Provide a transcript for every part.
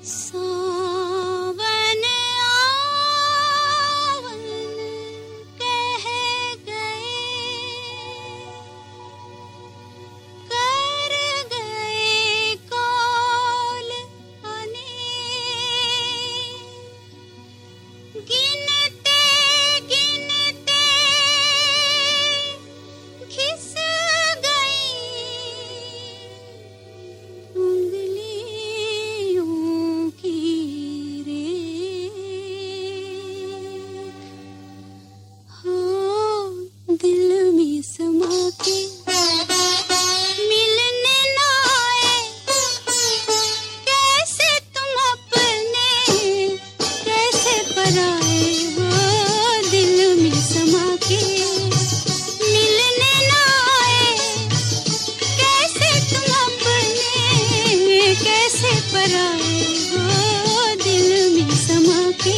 सावन आवन कह गए, कर गए कौल अनेक, गिनते गिनते घिस समा के मिलने ना आए, कैसे तुम अपने कैसे पराए हो। दिल में समा के मिलने ना आए, कैसे तुम अपने कैसे पराए हो। दिल में समा के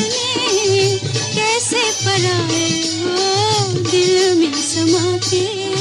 पराए हो। दिल में समा के